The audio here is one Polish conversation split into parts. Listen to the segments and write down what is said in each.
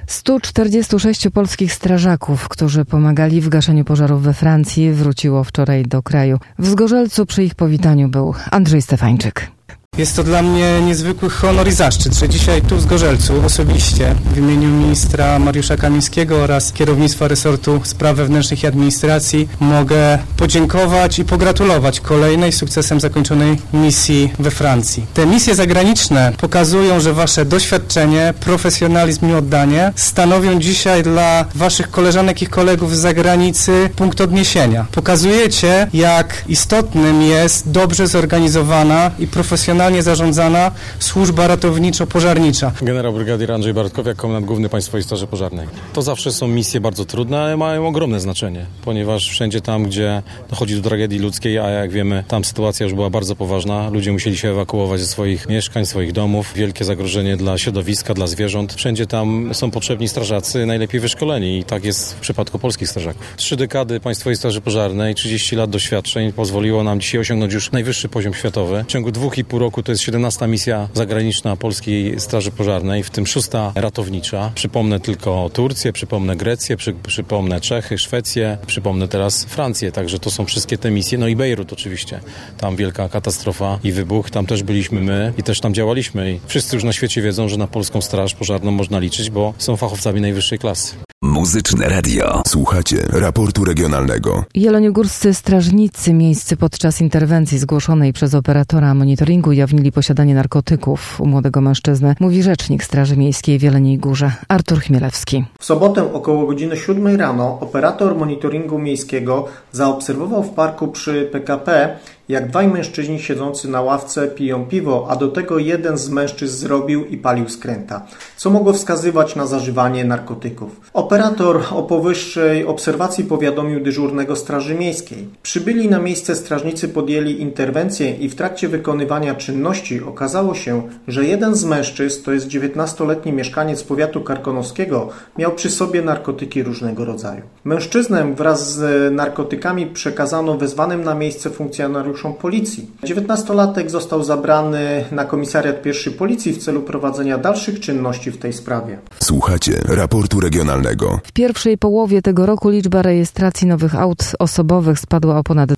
146 polskich strażaków, którzy pomagali w gaszeniu pożarów we Francji, wróciło wczoraj do kraju. W Zgorzelcu przy ich powitaniu był Andrzej Stefańczyk. Jest to dla mnie niezwykły honor i zaszczyt, że dzisiaj tu w Zgorzelcu osobiście w imieniu ministra Mariusza Kamińskiego oraz kierownictwa resortu spraw wewnętrznych i administracji mogę podziękować i pogratulować kolejnej sukcesem zakończonej misji we Francji. Te misje zagraniczne pokazują, że wasze doświadczenie, profesjonalizm i oddanie stanowią dzisiaj dla waszych koleżanek i kolegów z zagranicy punkt odniesienia. Pokazujecie, jak istotnym jest dobrze zorganizowana i profesjonalnie zarządzana służba ratowniczo-pożarnicza. Generał brygadier Andrzej Bartkowiak, komendant główny Państwowej Straży Pożarnej. To zawsze są misje bardzo trudne, ale mają ogromne znaczenie, ponieważ wszędzie tam, gdzie dochodzi do tragedii ludzkiej, a jak wiemy, tam sytuacja już była bardzo poważna, ludzie musieli się ewakuować ze swoich mieszkań, swoich domów, wielkie zagrożenie dla środowiska, dla zwierząt. Wszędzie tam są potrzebni strażacy, najlepiej wyszkoleni i tak jest w przypadku polskich strażaków. 3 dekady Państwowej Straży Pożarnej, 30 lat doświadczeń pozwoliło nam dzisiaj osiągnąć już najwyższy poziom światowy. W ciągu 2,5 roku to jest 17. misja zagraniczna Polskiej Straży Pożarnej, w tym 6. ratownicza. Przypomnę tylko Turcję, przypomnę Grecję, przypomnę Czechy, Szwecję, przypomnę teraz Francję, także to są wszystkie te misje. No i Bejrut oczywiście. Tam wielka katastrofa i wybuch, tam też byliśmy my i też tam działaliśmy. I wszyscy już na świecie wiedzą, że na Polską Straż Pożarną można liczyć, bo są fachowcami najwyższej klasy. Muzyczne Radio. Słuchacie raportu regionalnego. Jeleniogórscy strażnicy miejscy podczas interwencji zgłoszonej przez operatora monitoringu ujawnili posiadanie narkotyków u młodego mężczyzny, mówi rzecznik Straży Miejskiej w Jeleniej Górze Artur Chmielewski. W sobotę około godziny 7 rano operator monitoringu miejskiego zaobserwował w parku przy PKP, jak 2 mężczyźni siedzący na ławce piją piwo, a do tego jeden z mężczyzn zrobił i palił skręta, co mogło wskazywać na zażywanie narkotyków. Operator o powyższej obserwacji powiadomił dyżurnego Straży Miejskiej. Przybyli na miejsce strażnicy podjęli interwencję i w trakcie wykonywania czynności okazało się, że jeden z mężczyzn, to jest 19-letni mieszkaniec powiatu karkonoskiego, miał przy sobie narkotyki różnego rodzaju. Mężczyznę wraz z narkotykami przekazano wezwanym na miejsce funkcjonariuszom policji. 19-latek został zabrany na komisariat 1 Policji w celu prowadzenia dalszych czynności w tej sprawie. Słuchacie raportu regionalnego. W pierwszej połowie tego roku liczba rejestracji nowych aut osobowych spadła o ponad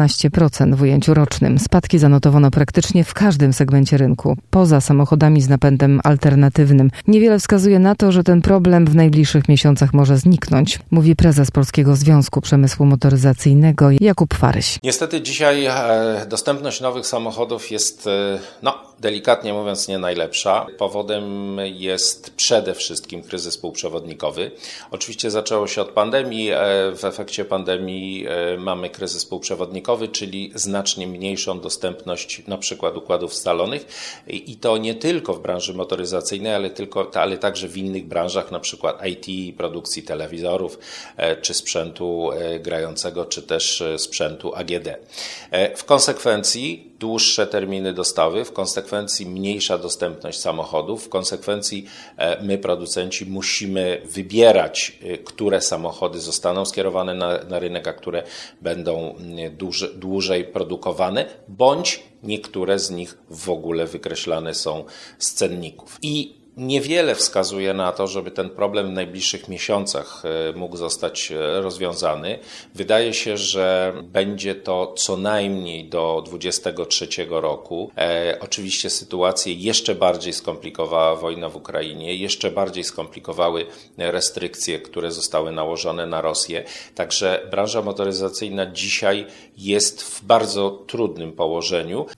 12% w ujęciu rocznym. Spadki zanotowano praktycznie w każdym segmencie rynku, poza samochodami z napędem alternatywnym. Niewiele wskazuje na to, że ten problem w najbliższych miesiącach może zniknąć, mówi prezes Polskiego Związku Przemysłu Motoryzacyjnego Jakub Faryś. Niestety dzisiaj dostępność nowych samochodów jest, delikatnie mówiąc, nie najlepsza. Powodem jest przede wszystkim kryzys półprzewodnikowy. Oczywiście zaczęło się od pandemii. W efekcie pandemii mamy kryzys półprzewodnikowy, czyli znacznie mniejszą dostępność na przykład układów scalonych i to nie tylko w branży motoryzacyjnej, ale także w innych branżach, na przykład IT, produkcji telewizorów, czy sprzętu grającego, czy też sprzętu AGD. W konsekwencji dłuższe terminy dostawy, w konsekwencji mniejsza dostępność samochodów, w konsekwencji my, producenci, musimy wybierać, które samochody zostaną skierowane na rynek, a które będą dłużej produkowane, bądź niektóre z nich w ogóle wykreślane są z cenników. I niewiele wskazuje na to, żeby ten problem w najbliższych miesiącach mógł zostać rozwiązany. Wydaje się, że będzie to co najmniej do 2023 roku. Oczywiście sytuację jeszcze bardziej skomplikowała wojna w Ukrainie, jeszcze bardziej skomplikowały restrykcje, które zostały nałożone na Rosję. Także branża motoryzacyjna dzisiaj jest w bardzo trudnym położeniu.